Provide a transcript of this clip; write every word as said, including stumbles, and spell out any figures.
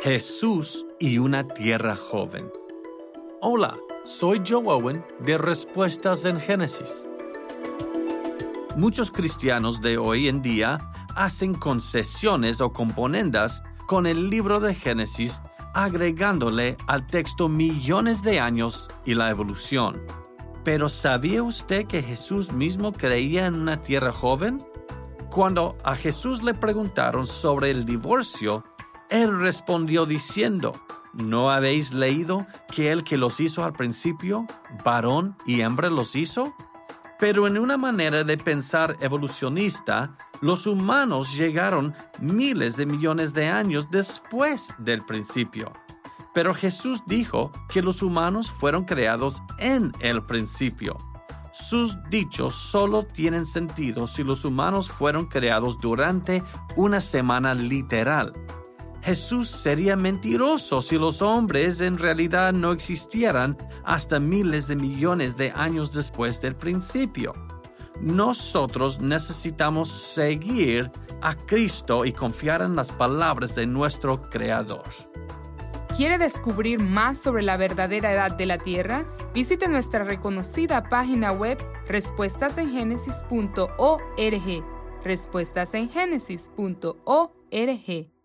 Jesús y una tierra joven. Hola, soy Joe Owen de Respuestas en Génesis. Muchos cristianos de hoy en día hacen concesiones o componendas con el libro de Génesis, agregándole al texto millones de años y la evolución. Pero ¿sabía usted que Jesús mismo creía en una tierra joven? Cuando a Jesús le preguntaron sobre el divorcio, Él respondió diciendo, ¿no habéis leído que el que los hizo al principio, varón y hembra los hizo? Pero en una manera de pensar evolucionista, los humanos llegaron miles de millones de años después del principio. Pero Jesús dijo que los humanos fueron creados en el principio. Sus dichos solo tienen sentido si los humanos fueron creados durante una semana literal. Jesús sería mentiroso si los hombres en realidad no existieran hasta miles de millones de años después del principio. Nosotros necesitamos seguir a Cristo y confiar en las palabras de nuestro Creador. ¿Quiere descubrir más sobre la verdadera edad de la Tierra? Visite nuestra reconocida página web respuestas en génesis punto org. respuestas en génesis punto org.